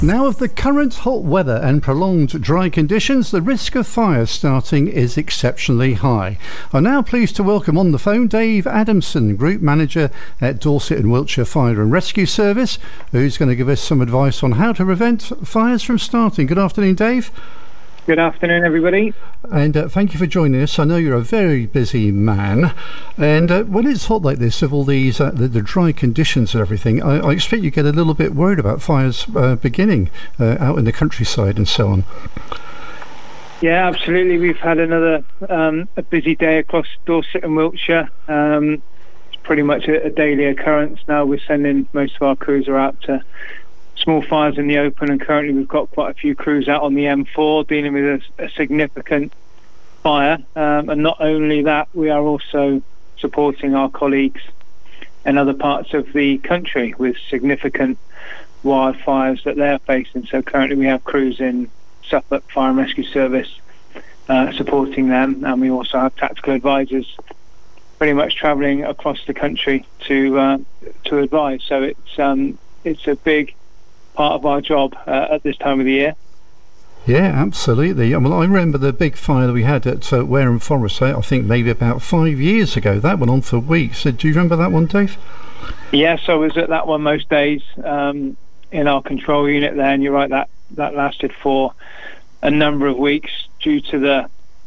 Now, with the current hot weather and prolonged dry conditions, the risk of fire starting is exceptionally high. I'm now pleased to welcome on the phone Dave Adamson, Group Manager at Dorset and Wiltshire Fire and Rescue Service, who's going to give us some advice on how to prevent fires from starting. Good afternoon, Dave. Good afternoon, everybody. And thank you for joining us. I know you're a very busy man. And when it's hot like this, with all these the dry conditions and everything, I expect you get a little bit worried about fires beginning out in the countryside and so on. Yeah, absolutely. We've had another a busy day across Dorset and Wiltshire. It's pretty much a daily occurrence now. We're sending most of our crews out to small fires in the open, and currently we've got quite a few crews out on the M4 dealing with a significant fire. And not only that, we are also supporting our colleagues in other parts of the country with significant wildfires that they're facing. So currently we have crews in Suffolk Fire and Rescue Service supporting them, and we also have tactical advisors pretty much travelling across the country to advise. So it's a big part of our job at this time of the year. Yeah, absolutely. Well, I remember the big fire that we had at Wareham Forest, I think maybe about 5 years ago. That went on for weeks. Do you remember that one, Dave? Yes, I was at that one most days in our control unit there, and you're right, that lasted for a number of weeks due to the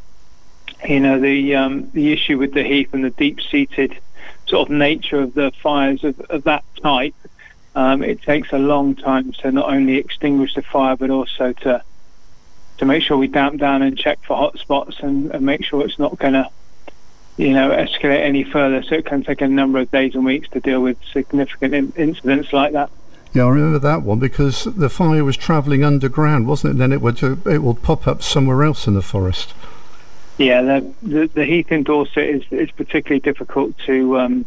issue with the heath and the deep-seated sort of nature of the fires of that type. It takes a long time to not only extinguish the fire, but also to make sure we damp down and check for hot spots and make sure it's not going to, escalate any further. So it can take a number of days and weeks to deal with significant incidents like that. Yeah, I remember that one because the fire was travelling underground, wasn't it? And then it would pop up somewhere else in the forest. Yeah, the heath in Dorset is particularly difficult to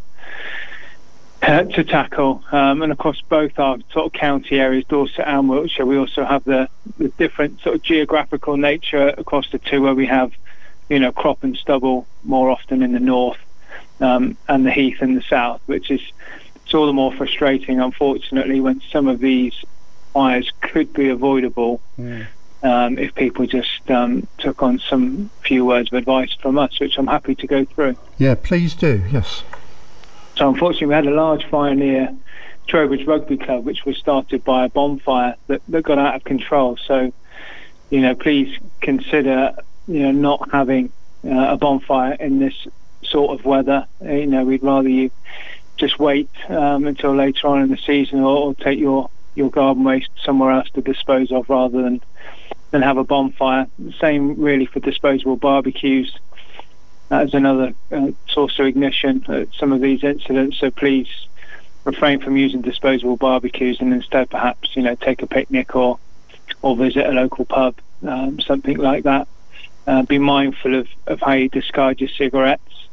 tackle, and across both our sort of county areas, Dorset and Wiltshire, we also have the different sort of geographical nature across the two, where we have, crop and stubble more often in the north, and the heath in the south, which is it's all the more frustrating, unfortunately, when some of these fires could be avoidable if people just took on some few words of advice from us, which I'm happy to go through. Yeah, please do. Yes. So unfortunately, we had a large fire near Trowbridge Rugby Club, which was started by a bonfire that got out of control. So, please consider, not having a bonfire in this sort of weather. We'd rather you just wait until later on in the season, or take your garden waste somewhere else to dispose of, rather than have a bonfire. Same really for disposable barbecues. As another source of ignition at some of these incidents, so please refrain from using disposable barbecues, and instead perhaps take a picnic or visit a local pub, something like that. Be mindful of how you discard your cigarettes,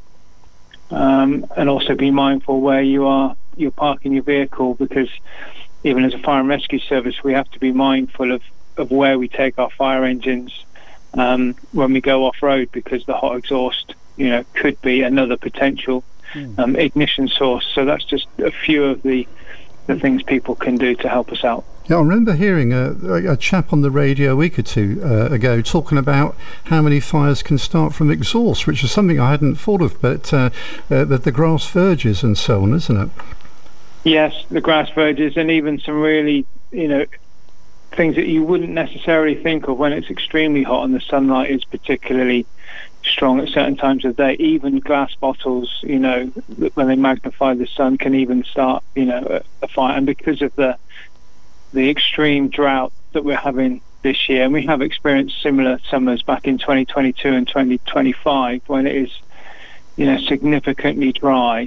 and also be mindful where you're parking your vehicle, because even as a fire and rescue service we have to be mindful of where we take our fire engines when we go off-road, because the hot exhaust could be another potential ignition source. So that's just a few of the things people can do to help us out. Yeah, I remember hearing a chap on the radio a week or two ago talking about how many fires can start from exhaust, which is something I hadn't thought of, but the grass verges and so on, isn't it? Yes, the grass verges, and even some really, things that you wouldn't necessarily think of when it's extremely hot and the sunlight is particularly strong at certain times of day. Even glass bottles, when they magnify the sun, can even start, a fire. And because of the extreme drought that we're having this year, and we have experienced similar summers back in 2022 and 2025 when it is, significantly dry.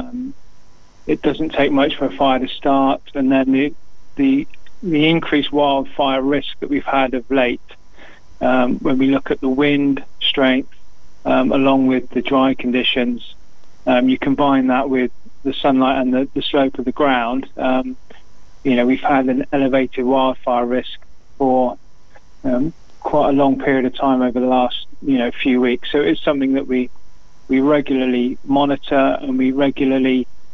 It doesn't take much for a fire to start, and then the increased wildfire risk that we've had of late, when we look at the wind strength, along with the dry conditions, you combine that with the sunlight and the slope of the ground, we've had an elevated wildfire risk for quite a long period of time over the last few weeks. So it's something that we regularly monitor, and we regularly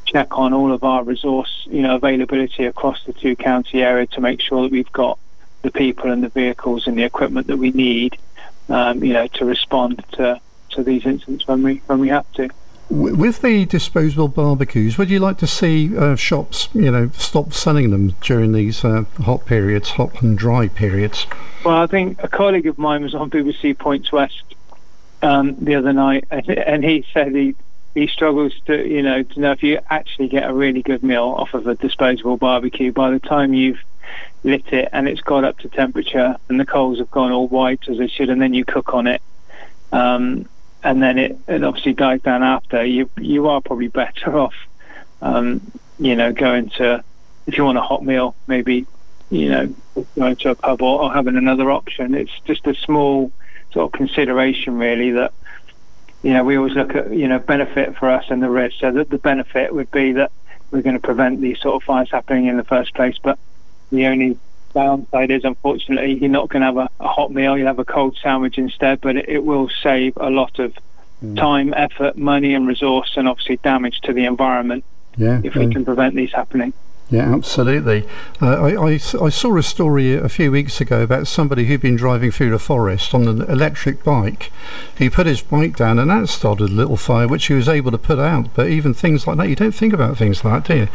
check on all of our resource, availability across the 2-county area to make sure that we've got the people and the vehicles and the equipment that we need, to respond to these incidents when we have to. With the disposable barbecues, would you like to see shops, stop selling them during these hot and dry periods? Well, I think a colleague of mine was on BBC Points West the other night, and he said he struggles to know if you actually get a really good meal off of a disposable barbecue, by the time you've lit it and it's got up to temperature and the coals have gone all white as they should, and then you cook on it, and then it obviously dies down after, you are probably better off, going to, if you want a hot meal, maybe, going to a pub or having another option. It's just a small sort of consideration, really, that, we always look at, benefit for us and the risk. So that the benefit would be that we're going to prevent these sort of fires happening in the first place. But the only downside is, unfortunately, you're not going to have a hot meal. You'll have a cold sandwich instead, but it will save a lot of time, effort, money and resource, and obviously damage to the environment if we can prevent these happening. Yeah, absolutely. I saw a story a few weeks ago about somebody who'd been driving through the forest on an electric bike. He put his bike down and that started a little fire which he was able to put out. But even things like that, you don't think about things like that, do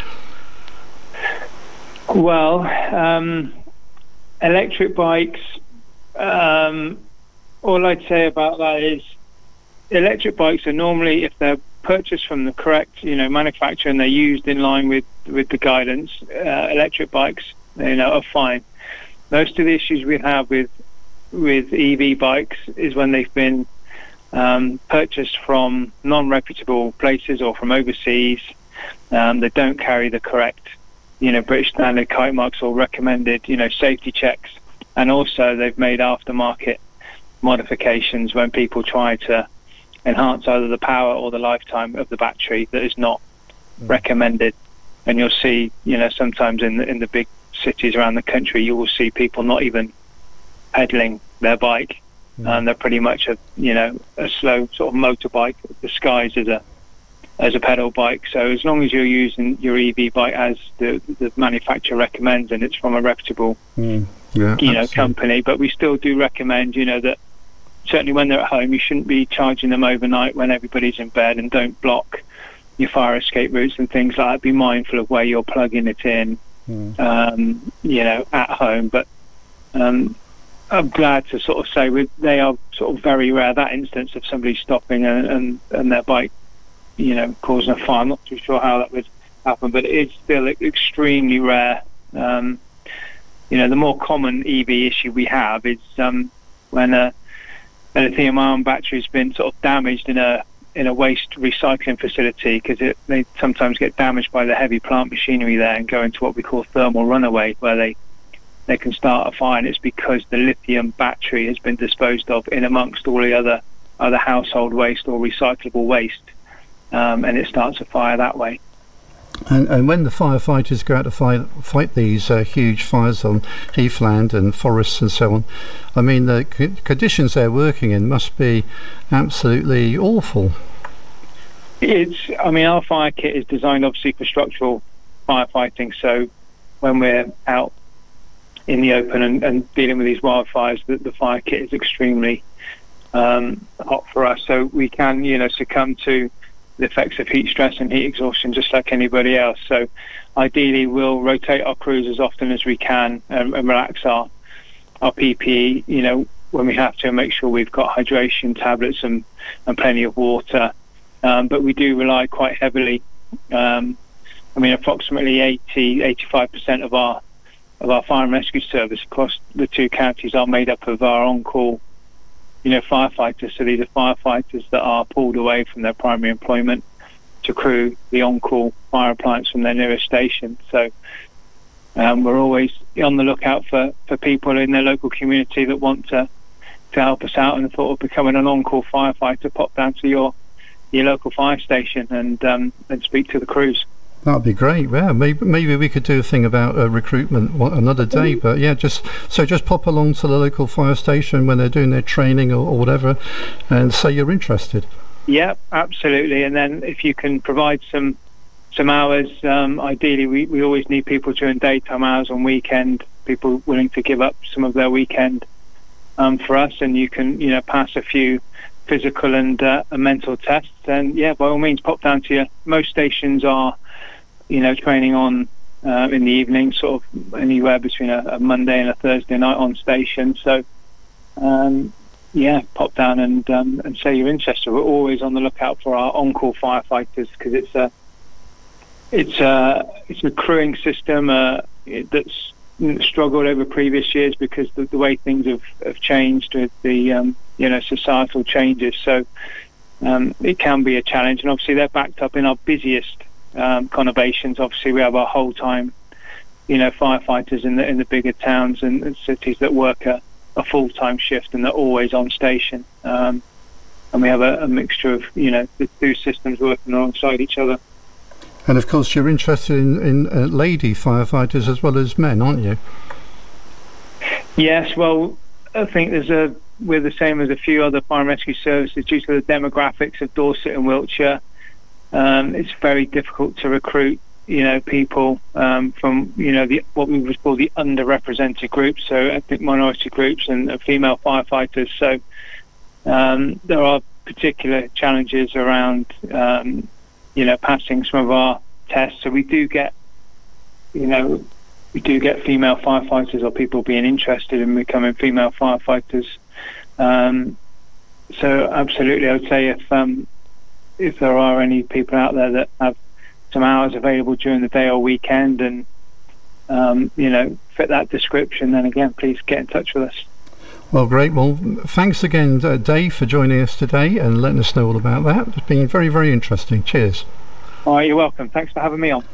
you? Well, electric bikes, all I'd say about that is electric bikes are normally, if they're purchased from the correct manufacturer and they're used in line with the guidance, electric bikes are fine. Most of the issues we have with EV bikes is when they've been purchased from non-reputable places or from overseas. They don't carry the correct British standard kite marks or recommended safety checks, and also they've made aftermarket modifications when people try to enhance either the power or the lifetime of the battery that is not recommended. And you'll see, sometimes in the big cities around the country, you will see people not even pedaling their bike, and they're pretty much a slow sort of motorbike disguised as a pedal bike. So as long as you're using your EV bike as the manufacturer recommends, and it's from a reputable company, but we still do recommend that certainly when they're at home, you shouldn't be charging them overnight when everybody's in bed, and don't block your fire escape routes and things like that. Be mindful of where you're plugging it in, at home. But I'm glad to sort of say they are sort of very rare, that instance of somebody stopping and their bike, causing a fire. I'm not too sure how that would happen, but it is still extremely rare. The more common EV issue we have is when a lithium-ion battery's been sort of damaged in a waste recycling facility, because they sometimes get damaged by the heavy plant machinery there and go into what we call thermal runaway, where they can start a fire, and it's because the lithium battery has been disposed of in amongst all the other household waste or recyclable waste, and it starts a fire that way. And when the firefighters go out to fight these huge fires on heathland and forests and so on, I mean, the conditions they're working in must be absolutely awful. Our fire kit is designed obviously for structural firefighting, so when we're out in the open and dealing with these wildfires, the fire kit is extremely hot for us, so we can succumb to the effects of heat stress and heat exhaustion just like anybody else. So ideally we'll rotate our crews as often as we can and relax our PPE when we have to, and make sure we've got hydration tablets and plenty of water, but we do rely quite heavily, approximately 80-85% of our fire and rescue service across the 2 counties are made up of our on-call firefighters. So these are firefighters that are pulled away from their primary employment to crew the on-call fire appliance from their nearest station. So we're always on the lookout for people in their local community that want to help us out, and thought of becoming an on-call firefighter, pop down to your local fire station and speak to the crews. That'd be great. Yeah, maybe we could do a thing about recruitment another day. But yeah, just pop along to the local fire station when they're doing their training or whatever, and say you're interested. Yeah, absolutely. And then if you can provide some some hours. Ideally, we always need people during daytime hours on weekend, people willing to give up some of their weekend for us, and you can, pass a few physical and mental tests. And yeah, by all means, pop down to you. Most stations are, training on in the evening, sort of anywhere between a Monday and a Thursday night on station. So, pop down and say you're interested. We're always on the lookout for our on-call firefighters, because it's a crewing system that's struggled over previous years because the way things have changed with the societal changes. So it can be a challenge, and obviously they're backed up in our busiest conurbations. Obviously we have our whole time firefighters in the bigger towns and cities that work a full-time shift, and they're always on station, and we have a mixture of the two systems working alongside each other. And of course you're interested in lady firefighters as well as men, aren't you? Yes, well, I think we're the same as a few other fire and rescue services due to the demographics of Dorset and Wiltshire. It's very difficult to recruit people from what we would call the underrepresented groups, so ethnic minority groups and female firefighters. So there are particular challenges around passing some of our tests. So we do get female firefighters, or people being interested in becoming female firefighters. So absolutely, I would say if there are any people out there that have some hours available during the day or weekend and fit that description, then again, please get in touch with us. Well, great. Well, thanks again, Dave, for joining us today and letting us know all about that. It's been very, very interesting. Cheers. All right, you're welcome. Thanks for having me on.